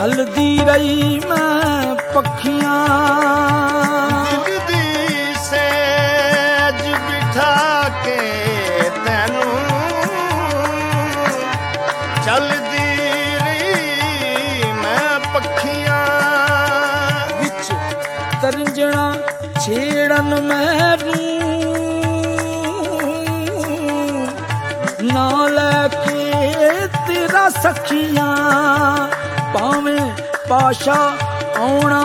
चलदी रही मैं पखियां दिल दी सेज बिठा के तैनू चलदी रही मैं पखियां विच तरंजना छेड़न मैनू ना लैके तेरा सखियां भावें पाशा आउणा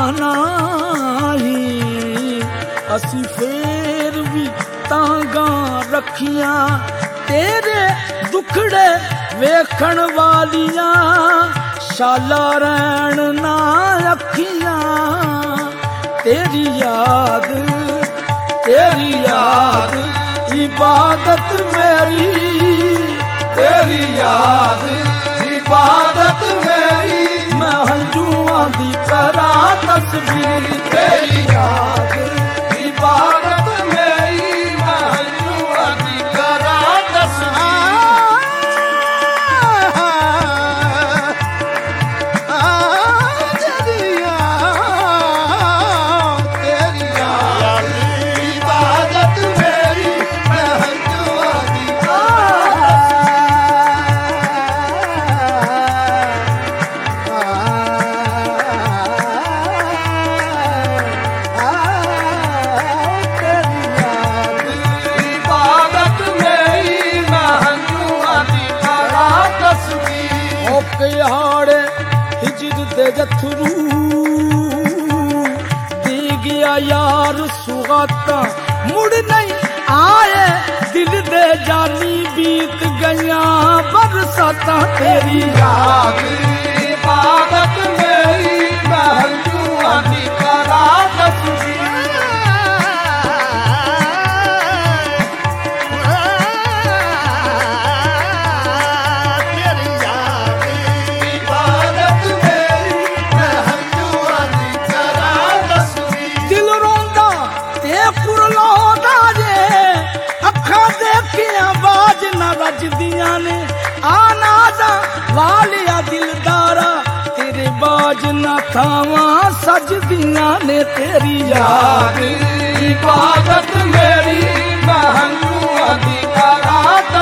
नाही असी फेर भी तांगा रखियां तेरे दुखड़े वेखण वालियां शाला रहन ना अखियां तेरी याद इबादत मेरी तेरी याद इबादत मेरी मैं हंजुआं दी करा तस्बीर तेरी याद इबादत मेरी मैं हंजुआं दी करा जथरू दे गया यार सुगाता मुड़ नहीं आए दिल दे जानी बीत गया बरसाता तेरी याद इबादत मेरी मैं हंजुआं दी करा तस्बीर रजदियां ने आना जा वालिया दिलदारा तेरे बाज ना थावा सजदियां ने तेरी याद इबादत मेरी मैं हंजुआं दी करा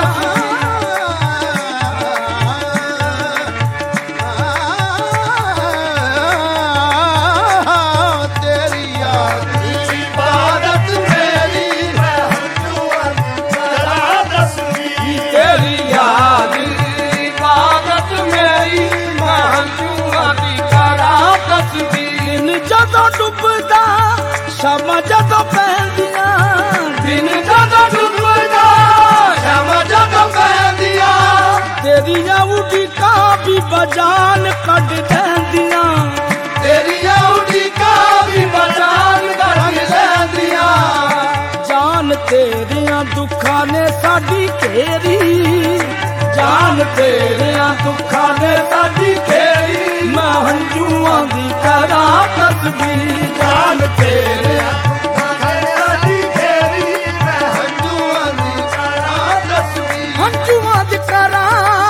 डुबदा शाम जदों पैंदियां दिन जदों डुबदा शाम जदों पैंदियां तेरियां उड़ीका भी बजान कढ देंदियां तेरियां उड़ीका भी बजान कढ देंदियां जान तेरियां दुखां ने साडी घेरी जान तेरियां दुखां ने साडी घेरी मैं हंजुआं दी करा तस्बीर जान तेरियां दुखां ने साडी घेरी मैं हंजुआं दी करा तस्बीर हंजुआं दी करा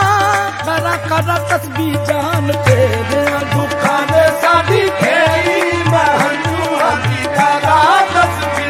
तस्बीर जान तेरियां दुखां ने साडी घेरी मैं हंजुआं दी करा तस्बीर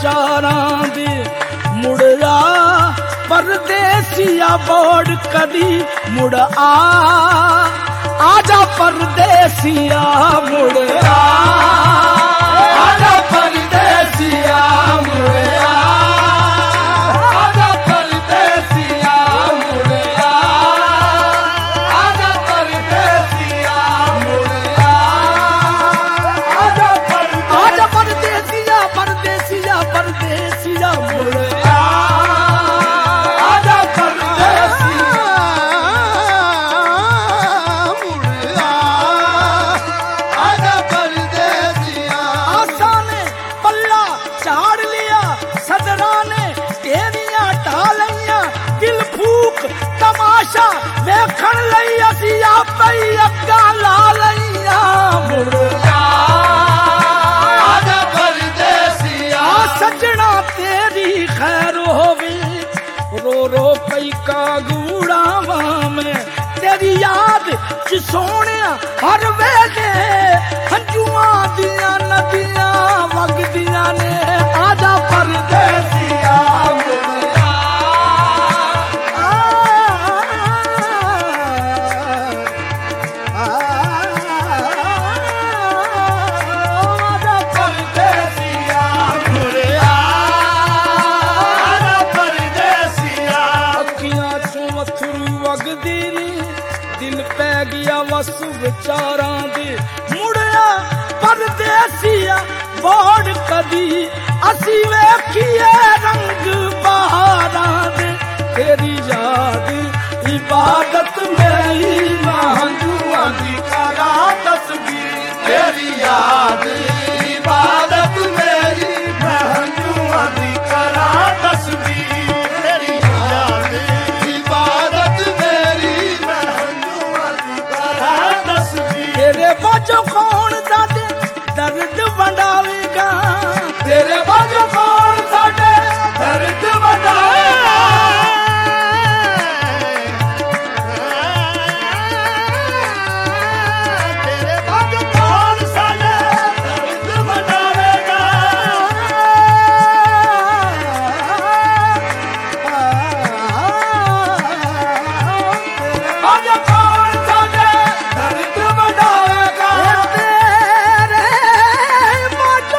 चारां दे मुड़या परदेसिया बोड़ कदी मुड़ आजा परदेसिया मुड़या आजा परदेसिया मुड़या आजा परदेसिया मुड़या आजा परदेसिया मुड़या आजा परदेसिया परदेसिया परदेसिया मुड़या आजा परदेसिया मुड़या आजा परदेसिया। आशा ने पल्ला चाड़ लिया सदरा ने तेरियां ढालियां दिल फूक तमाशा वेखण लई असी आपे अग्गा ला लईया मुड़या आजा परदेसिया। सजना तेरी खैर होवे रो रो पई कागूड़ावा में तेरी याद च सोहणिया हर वेले हंजुआं दियां नदियां वगदियां ने आजा परदेसिया मुड़या आजा परदेसिया मुड़या आजा परदेसिया। अखियां चों अथरू वगदी नी दिल पै गया वस विचारां दे मुड़या परदेसिया बोड़ कदी असी वेखिए रंग बहारां दे तेरी याद इबादत मेरी हंजुआं दी करा तस्बीर तेरी याद इबादत मेरी हंजुआं दी करा तस्बीर तेरी याद इबादत मेरी हंजुआं दी करा तस्बीर। तेरे बाजो कौन साडे दर्द वंडावेगा तेरे बाजो कौन साडे दर्द वंडावेगा तेरे बाजो कौन साडे दर्द वंडावेगा बाजो कौन साडे दर्द वंडावेगा तेरे बाजो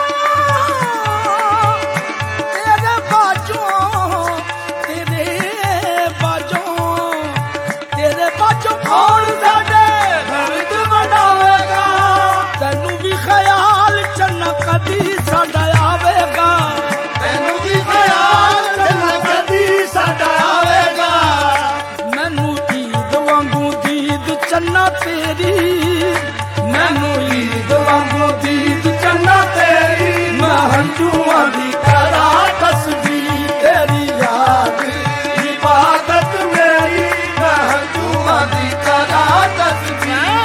तेरे बाजो तेरे बाजो तेरे बाजो कौन साडे दर्द वंडावेगा तैनू भी ख्याल चन्ना कदी साडा आवेगा तैनू भी ख्याल चन्ना कदी साडा आवेगा मैनू ईद वांगू दीद चन्ना तेरी मैनू ईद वांगू दीद चन्ना तेरी मैं हंजुआं दी करा तस्बीर तेरी याद इबादत मेरी मैं हंजुआं दी करा तस्बीर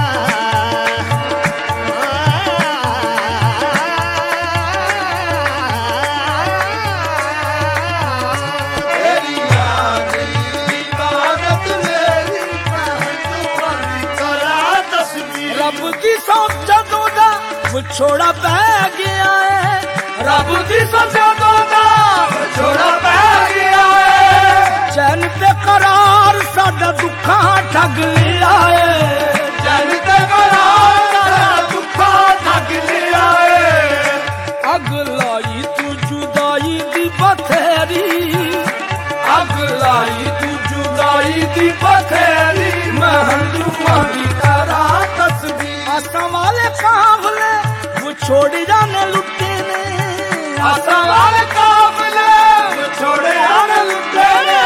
तेरी याद इबादत मेरी मैं हंजुआं दी करा तस्बीर। रब दी सौंप जदों दा विछोड़ा पै गया है रब दी सौंप जदों दा विछोड़ा पै गया है चैन ते करार साडा दुखा ठग लिया है चैन ते करार साडा दुखा ठग लिया है अग लाई तू जुदाई दी बथेरी अग लाई तू जुदाई दी बथेरी मैं हंजुआं दी करा तस्बीर। आसा वाले काफले वो छोड़ जाने लुटे ने आसा वाले काफले वो छोड़ जाने लुटे ने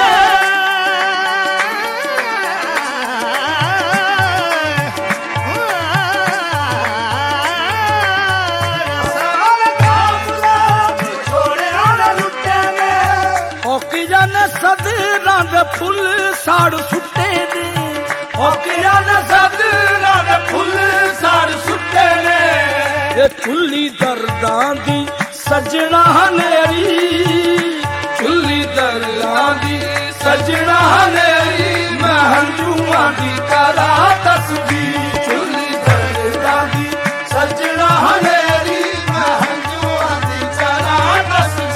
आसा वाले काफले वो छोड़ जाने लुटे ने होकी जाने सदरां दे फुल साड़ सुट्टे ने होकी जाने सदरां दे फुल साड़ सुट्टे ने ये चुल्ली दर्दां दी सजना नेरी चुल्ली दर्दां दी सजना नेरी मैं हंजुआं दी करा तस्बीर चुल्ली दर्दां दी सजना नेरी मैं हंजुआं दी करा तस्बीर।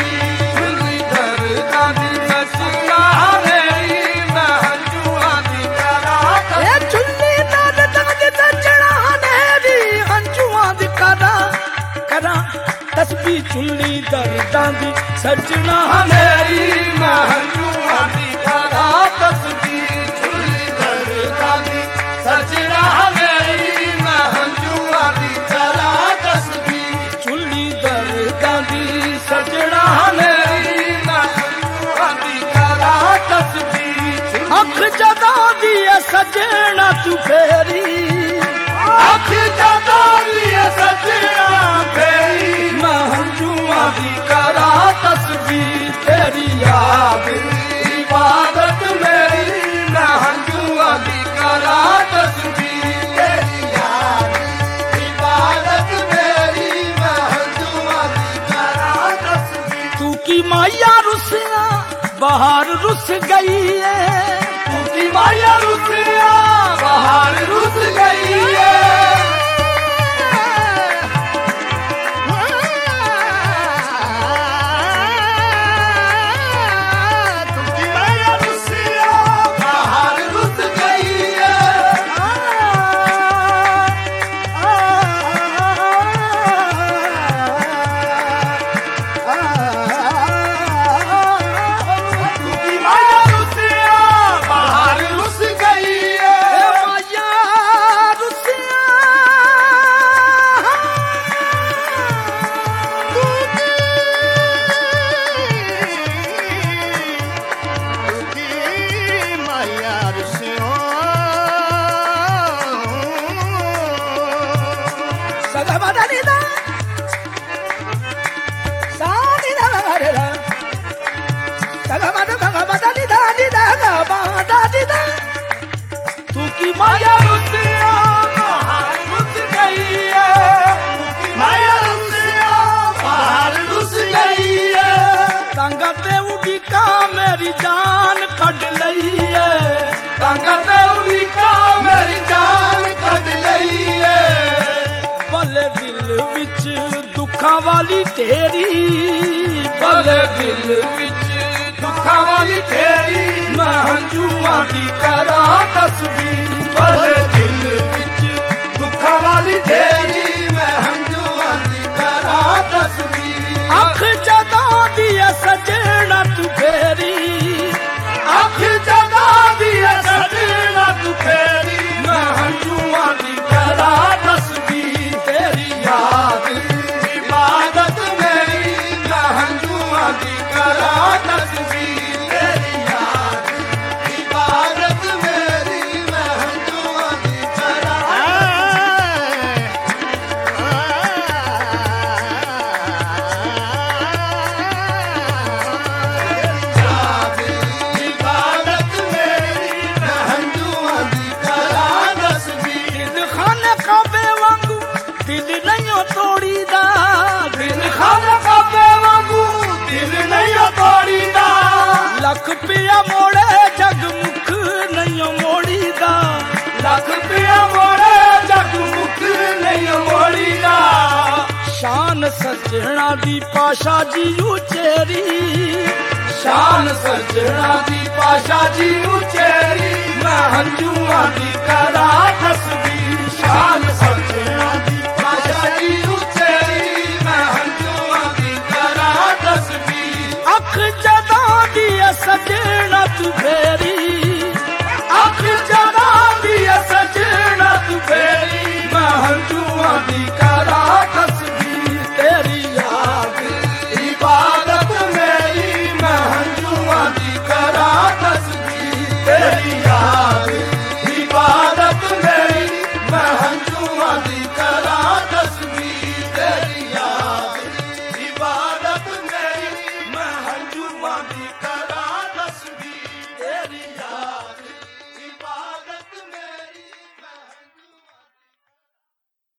दर्दां दी सजना मेरी मैं हंझुआं दी करा तस्वीर चुल्ली दर्दां दी सजना मेरी मैं हंझुआं दी करा तस्वीर चुल्ली दर्दां दी सजना मेरी मैं हंझुआं दी करा तस्वीर अख जदा दी सजना तू फेरी अख जदा दी सजना फेरी मैं हंझुआं दी करा तस्वीर तेरी याद इबादत मेरी मैं हंझुआं दी करा तस्वीर तेरी याद इबादत मेरी मैं हंझुआं दी करा तस्वीर तू की माया रुसिया बाहर रुस गई है तू की माया रुसिया बाहर रुस गई है तू की माया रुसिया बाहर रुस गई है माया रुसिया बाहर रुस गई है तंगा ते उड़ी का मेरी जान कट लई है तंगा ते उड़ी का मेरी जान कट लई है भले दिल विच दुखां वाली तेरी भले दिल विच दुखां वाली तेरी मैं हंझुआं दी करा तस्वीर भले दिल विच दुखां वाली तेरी मैं हंझुआं दी करा तस्वीर अख जदा दी सजना तू फेरी अख जदा दी सजना तू फेरी मैं हंझुआं दी करा तस्वीर तेरी याद इबादत मेरी मैं हंझुआं दी करा तस्वीर लख पिया मोड़े जगमुख नहीं मोड़ी दा लख पिया मोड़े जगमुख नहीं मोड़ी दा शान सजना दी पाशा जी उचेरी शान सजना दी पाशा जी उचेरी मैं हंझुआं दी करा तस्वीर शान सजना दी पाशा जी उचेरी मैं हंझुआं दी करा तस्वीर अख जदा दी सजना तू फेरी अख जदा दी सजना तू फेरी मैं हंझुआं दी करा तस्वीर तेरी याद इबादत मेरी मैं हंझुआं दी करा तस्वीर तेरी याद इबादत मेरी मैं हंझुआं दी करा तस्वीर तेरी याद इबादत मेरी मैं हंझुआं दी